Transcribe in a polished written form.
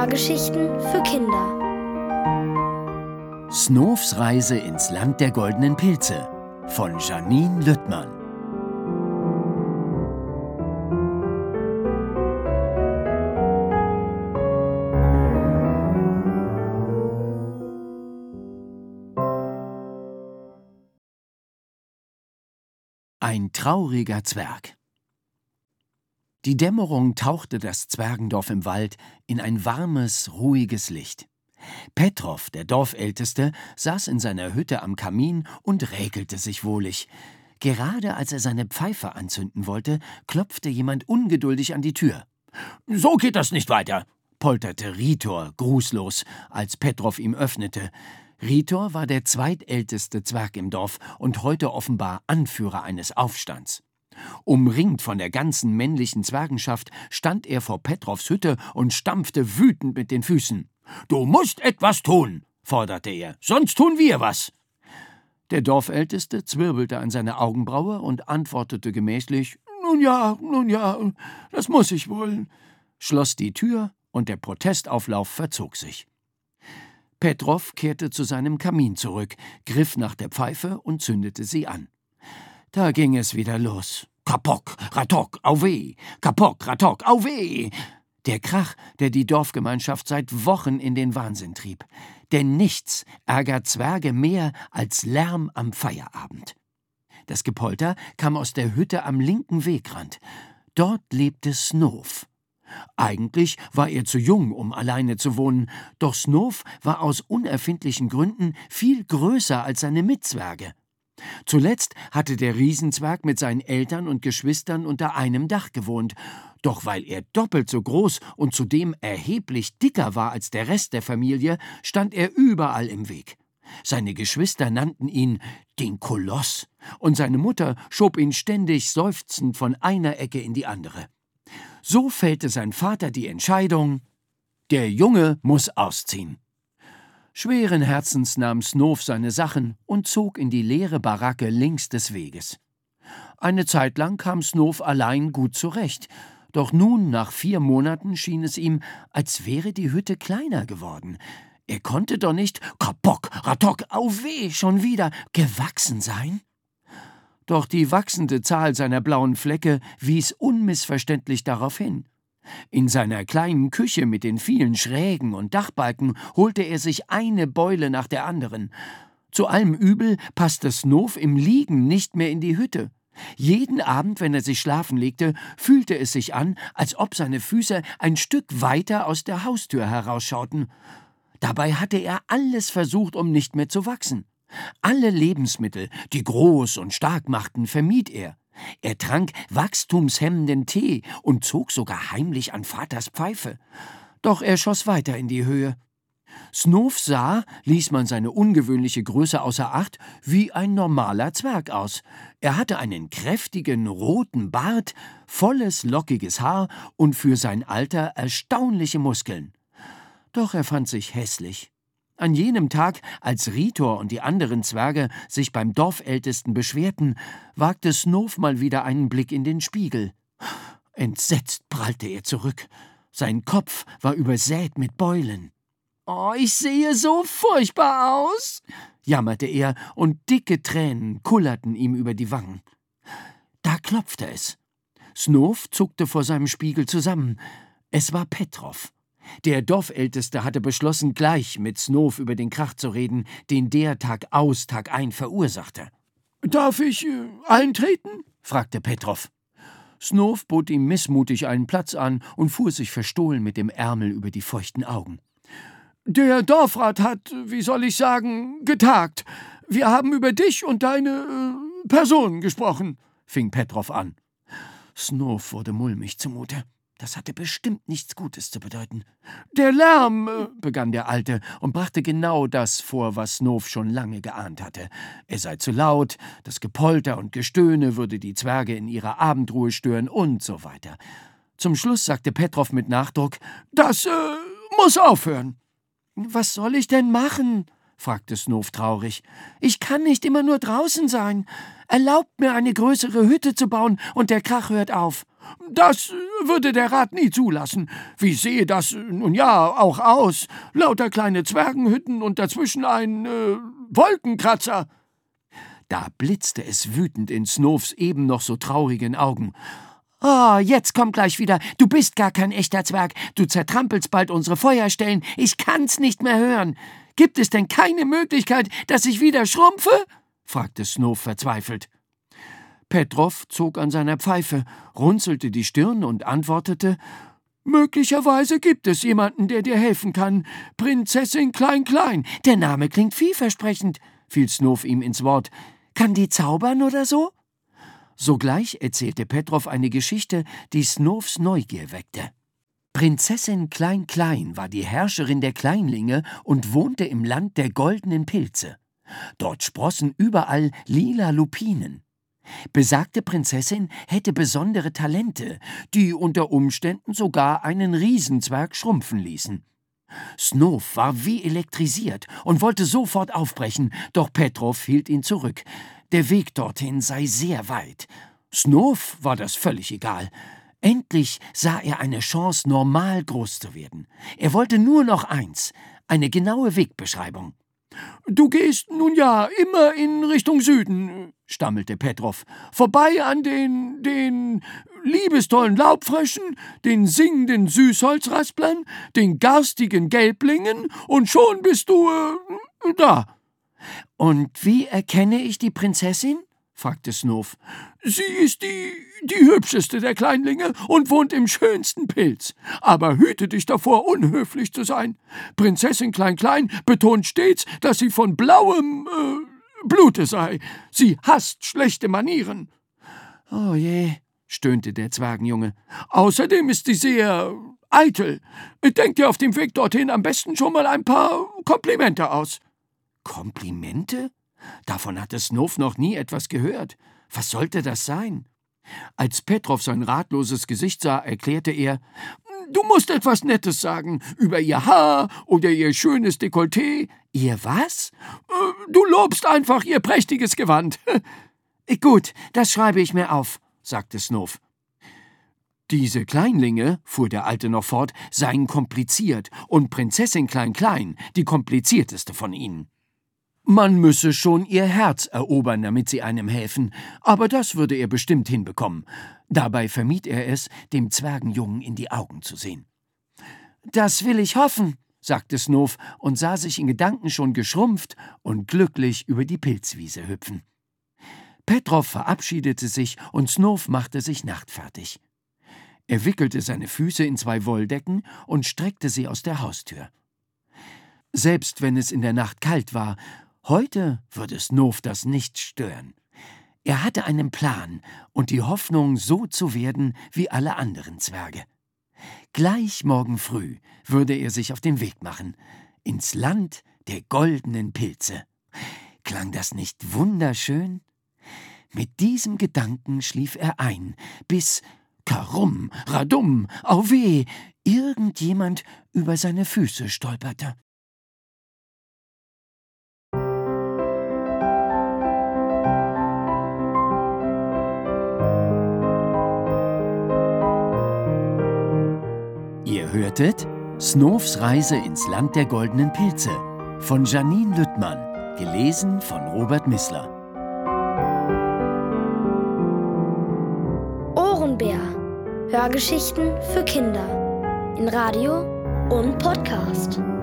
Hörgeschichten für Kinder. Snofs Reise ins Land der goldenen Pilze von Janine Lüttmann. Ein trauriger Zwerg. Die Dämmerung tauchte das Zwergendorf im Wald in ein warmes, ruhiges Licht. Petrov, der Dorfälteste, saß in seiner Hütte am Kamin und räkelte sich wohlig. Gerade als er seine Pfeife anzünden wollte, klopfte jemand ungeduldig an die Tür. »So geht das nicht weiter«, polterte Ritor grußlos, als Petrov ihm öffnete. Ritor war der zweitälteste Zwerg im Dorf und heute offenbar Anführer eines Aufstands. Umringt von der ganzen männlichen Zwergenschaft stand er vor Petrovs Hütte und stampfte wütend mit den Füßen. »Du musst etwas tun«, forderte er, »sonst tun wir was.« Der Dorfälteste zwirbelte an seine Augenbraue und antwortete gemächlich, Nun ja, das muss ich wohl«, schloss die Tür und der Protestauflauf verzog sich. Petrov kehrte zu seinem Kamin zurück, griff nach der Pfeife und zündete sie an. Da ging es wieder los. Kapok, ratok, auweh! Kapok, ratok, auweh! Der Krach, der die Dorfgemeinschaft seit Wochen in den Wahnsinn trieb. Denn nichts ärgert Zwerge mehr als Lärm am Feierabend. Das Gepolter kam aus der Hütte am linken Wegrand. Dort lebte Snof. Eigentlich war er zu jung, um alleine zu wohnen, doch Snof war aus unerfindlichen Gründen viel größer als seine Mitzwerge. Zuletzt hatte der Riesenzwerg mit seinen Eltern und Geschwistern unter einem Dach gewohnt. Doch weil er doppelt so groß und zudem erheblich dicker war als der Rest der Familie, stand er überall im Weg. Seine Geschwister nannten ihn den Koloss und seine Mutter schob ihn ständig seufzend von einer Ecke in die andere. So fällte sein Vater die Entscheidung: Der Junge muss ausziehen. Schweren Herzens nahm Snof seine Sachen und zog in die leere Baracke links des Weges. Eine Zeit lang kam Snof allein gut zurecht, doch nun, nach 4 Monaten, schien es ihm, als wäre die Hütte kleiner geworden. Er konnte doch nicht, kapok, ratok, auweh, schon wieder, gewachsen sein. Doch die wachsende Zahl seiner blauen Flecke wies unmissverständlich darauf hin. In seiner kleinen Küche mit den vielen Schrägen und Dachbalken holte er sich eine Beule nach der anderen. Zu allem Übel passte Snof im Liegen nicht mehr in die Hütte. Jeden Abend, wenn er sich schlafen legte, fühlte es sich an, als ob seine Füße ein Stück weiter aus der Haustür herausschauten. Dabei hatte er alles versucht, um nicht mehr zu wachsen. Alle Lebensmittel, die groß und stark machten, vermied er. Er trank wachstumshemmenden Tee und zog sogar heimlich an Vaters Pfeife. Doch er schoss weiter in die Höhe. Snof sah, ließ man seine ungewöhnliche Größe außer Acht, wie ein normaler Zwerg aus. Er hatte einen kräftigen, roten Bart, volles, lockiges Haar und für sein Alter erstaunliche Muskeln. Doch er fand sich hässlich. An jenem Tag, als Ritor und die anderen Zwerge sich beim Dorfältesten beschwerten, wagte Snof mal wieder einen Blick in den Spiegel. Entsetzt prallte er zurück. Sein Kopf war übersät mit Beulen. »Oh, ich sehe so furchtbar aus«, jammerte er, und dicke Tränen kullerten ihm über die Wangen. Da klopfte es. Snof zuckte vor seinem Spiegel zusammen. Es war Petrov. Der Dorfälteste hatte beschlossen, gleich mit Snof über den Krach zu reden, den der Tag aus, Tag ein verursachte. »Darf ich eintreten?« fragte Petrov. Snof bot ihm missmutig einen Platz an und fuhr sich verstohlen mit dem Ärmel über die feuchten Augen. »Der Dorfrat hat, wie soll ich sagen, getagt. Wir haben über dich und deine Person gesprochen«, fing Petrov an. Snof wurde mulmig zumute. Das hatte bestimmt nichts Gutes zu bedeuten. »Der Lärm«, begann der Alte und brachte genau das vor, was Snof schon lange geahnt hatte. Er sei zu laut, das Gepolter und Gestöhne würde die Zwerge in ihrer Abendruhe stören und so weiter. Zum Schluss sagte Petrov mit Nachdruck, »Das muss aufhören.« »Was soll ich denn machen?« fragte Snoof traurig. »Ich kann nicht immer nur draußen sein. Erlaubt mir, eine größere Hütte zu bauen, und der Krach hört auf.« »Das würde der Rat nie zulassen. Wie sehe das nun ja auch aus? Lauter kleine Zwergenhütten und dazwischen ein Wolkenkratzer.« Da blitzte es wütend in Snoofs eben noch so traurigen Augen. »Oh, jetzt komm gleich wieder. Du bist gar kein echter Zwerg. Du zertrampelst bald unsere Feuerstellen. Ich kann's nicht mehr hören. Gibt es denn keine Möglichkeit, dass ich wieder schrumpfe?« fragte Snoof verzweifelt. Petrow zog an seiner Pfeife, runzelte die Stirn und antwortete: »Möglicherweise gibt es jemanden, der dir helfen kann. Prinzessin Klein-Klein. Der Name klingt vielversprechend«, fiel Snoof ihm ins Wort. »Kann die zaubern oder so?« Sogleich erzählte Petrow eine Geschichte, die Snoofs Neugier weckte. Prinzessin Klein-Klein war die Herrscherin der Kleinlinge und wohnte im Land der goldenen Pilze. Dort sprossen überall lila Lupinen. Besagte Prinzessin hätte besondere Talente, die unter Umständen sogar einen Riesenzwerg schrumpfen ließen. Snoof war wie elektrisiert und wollte sofort aufbrechen, doch Petrow hielt ihn zurück. Der Weg dorthin sei sehr weit. Snoof war das völlig egal. Endlich sah er eine Chance, normal groß zu werden. Er wollte nur noch eins: eine genaue Wegbeschreibung. »Du gehst nun ja immer in Richtung Süden«, stammelte Petrow, »vorbei an den liebestollen Laubfröschen, den singenden Süßholzrasplern, den garstigen Gelblingen, und schon bist du da.« »Und wie erkenne ich die Prinzessin?« fragte Snoof. »Sie ist die hübscheste der Kleinlinge und wohnt im schönsten Pilz. Aber hüte dich davor, unhöflich zu sein. Prinzessin Klein-Klein betont stets, dass sie von blauem Blute sei. Sie hasst schlechte Manieren.« »Oh je«, stöhnte der Zwergenjunge. »Außerdem ist sie sehr eitel. Denk dir auf dem Weg dorthin am besten schon mal ein paar Komplimente aus.« »Komplimente? Davon hatte Snoof noch nie etwas gehört. Was sollte das sein?« Als Petrow sein ratloses Gesicht sah, erklärte er: »Du musst etwas Nettes sagen, über ihr Haar oder ihr schönes Dekolleté.« »Ihr was?« »Du lobst einfach ihr prächtiges Gewand.« »Gut, das schreibe ich mir auf«, sagte Snoof. »Diese Kleinlinge«, fuhr der Alte noch fort, »seien kompliziert und Prinzessin Klein-Klein die komplizierteste von ihnen. Man müsse schon ihr Herz erobern, damit sie einem helfen, aber das würde er bestimmt hinbekommen.« Dabei vermied er es, dem Zwergenjungen in die Augen zu sehen. »Das will ich hoffen«, sagte Snoof und sah sich in Gedanken schon geschrumpft und glücklich über die Pilzwiese hüpfen. Petrow verabschiedete sich und Snoof machte sich nachtfertig. Er wickelte seine Füße in 2 Wolldecken und streckte sie aus der Haustür. Selbst wenn es in der Nacht kalt war, heute würde Snoof das nicht stören. Er hatte einen Plan und die Hoffnung, so zu werden wie alle anderen Zwerge. Gleich morgen früh würde er sich auf den Weg machen, ins Land der goldenen Pilze. Klang das nicht wunderschön? Mit diesem Gedanken schlief er ein, bis Karum, Radum, Auweh, irgendjemand über seine Füße stolperte. Ihr hörtet Snoofs Reise ins Land der goldenen Pilze von Janine Lüttmann, gelesen von Robert Missler. Ohrenbär. Hörgeschichten für Kinder in Radio und Podcast.